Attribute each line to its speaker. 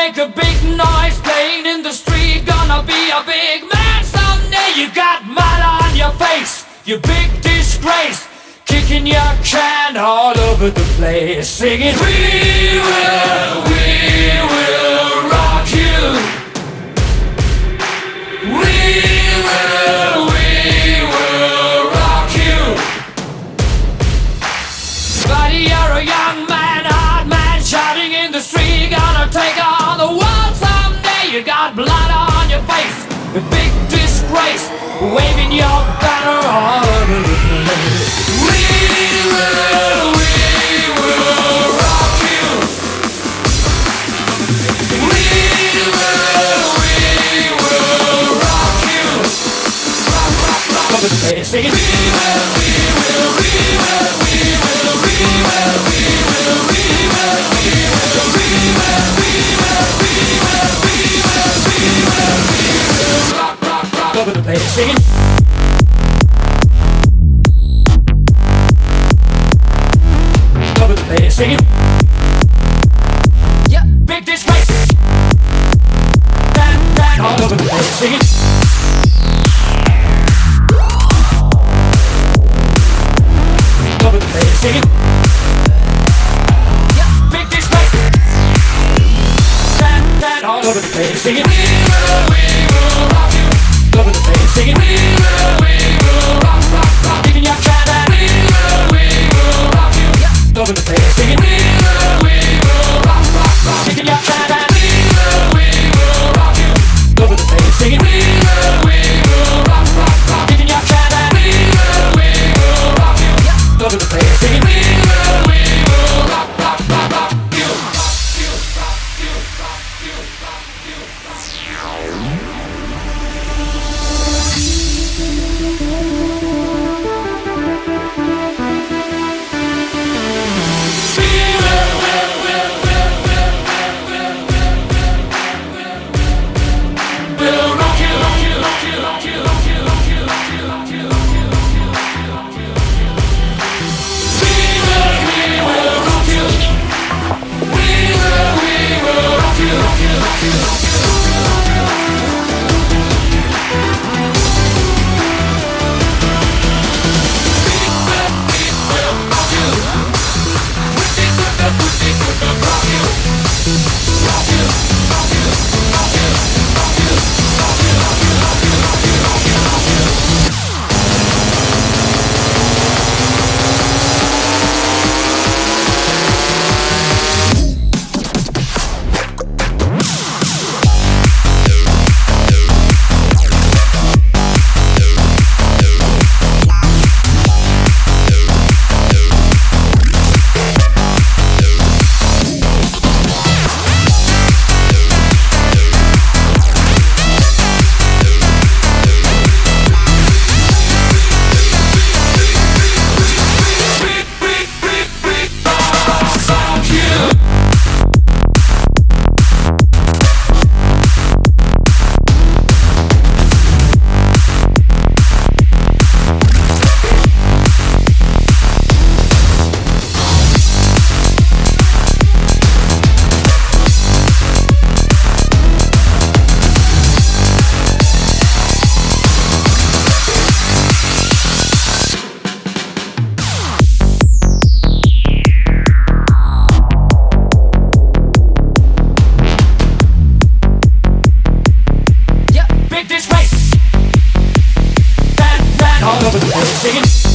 Speaker 1: make a big noise playing in the street. Gonna be a big man someday. You got mud on your face, you big disgrace, kicking your can all over the place, singing we will rock you. We will rock you. Buddy, you're a young man, hard man, shouting in the street. Gonna take on the world someday. You got blood on your face, a big disgrace, waving your banner all over the place. We will rock you. We will rock you. Rock, rock, rock over the place, singing we will rock, rock, rock over the place, singing. Over the place, singing. Yeah, big disgrace. Bang, all over the place, singing. Over the place, singing. Yeah, big disgrace. Bang, all over the place, singing. We will rock you. Over the place, singing. We will rock, rock, rock. Kicking your can and we will rock you. Yeah, over the place, singing. We will rock, rock, rock. Kicking your can and we will rock you. Over the place, singing. We will rock, rock, rock. Kicking your can and we will rock you. Yeah, over the place, singing. We will rock, rock, rock, rock you. Rock you, rock you, rock you, rock you, rock you. All over the place, singing.